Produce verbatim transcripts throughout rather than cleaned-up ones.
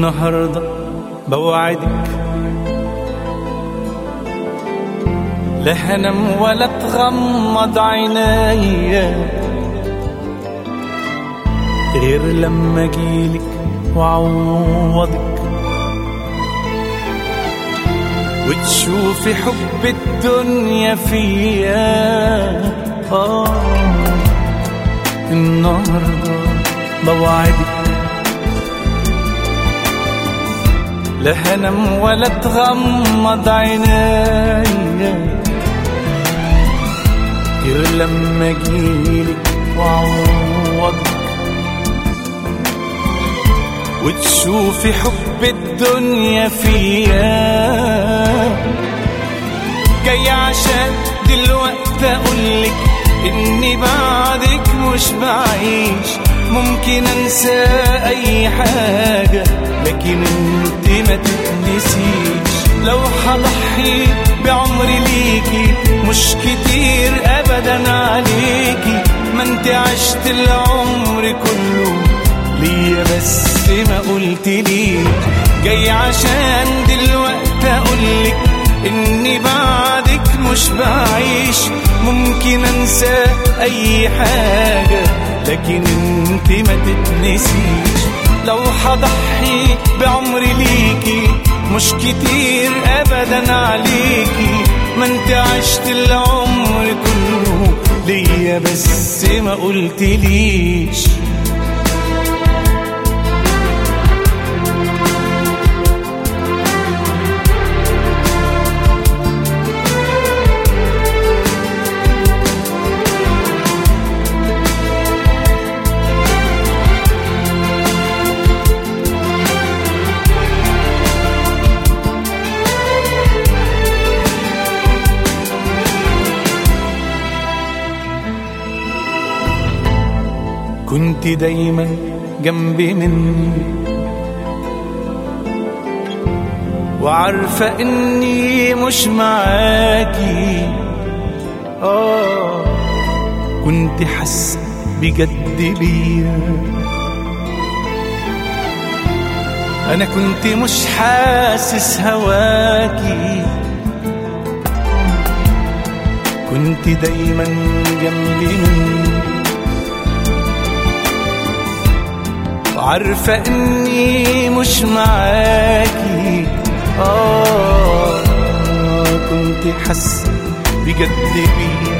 النهاردة بوعدك لا هنام ولا تغمض عينيا غير لما اجيلك وعوضك وتشوفي حب الدنيا فيا. آه النهاردة بوعدك لا هنام ولا تغمض عينيا غير لما اجيلك وعوضك وتشوفي حب الدنيا فيا. جاي عشان دلوقتي اقولك اني بعدك مش بعيش، ممكن انسى اي حاجة لكن انت ما تتنسيش. لو هضحي بعمري ليكي مش كتير ابدا عليكي، ما انت عشت العمر كله ليا بس ما قلت ليك. جاي عشان دلوقتي اقولك اني بعدك مش بعيش، ممكن انسى اي حاجة لكن انت ما تتنسيش. لو هضحي بعمري ليكي مش كتير ابدا عليكي، ما انت عشت العمر كله ليا بس ما قلتليش. كنت دايما جنبي مني وعارفة اني مش معاكي. آه كنت حاسة بجد بيا، انا كنت مش حاسس هواكي. كنت دايما جنبي مني عارفة اني مش معاكي. آه كنت حاسة بجد بيا،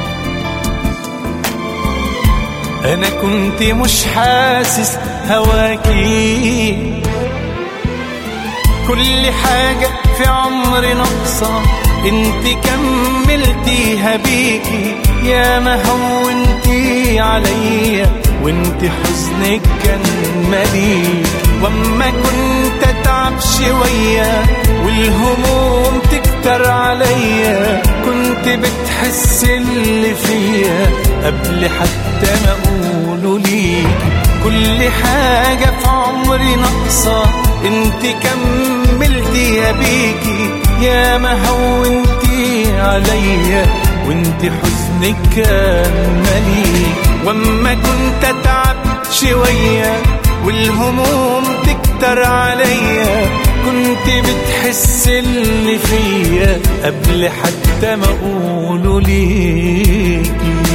انا كنت مش حاسس هواكي. كل حاجة في عمري ناقصة انت كملتيها بيكي، يا ما هونتي عليا وانت حزنك كان مليك. واما كنت اتعب شوية والهموم تكتر عليا، كنت بتحس اللي فيا قبل حتى ما اقوله ليك. كل حاجة في عمري ناقصة انت كملتيها بيكي، يا ما هونتي عليا وانت حزنك كان مليك. واما كنت اتعب شوية والهموم تكتر عليا، كنت بتحس اللي فيا قبل حتى ما اقوله ليكي.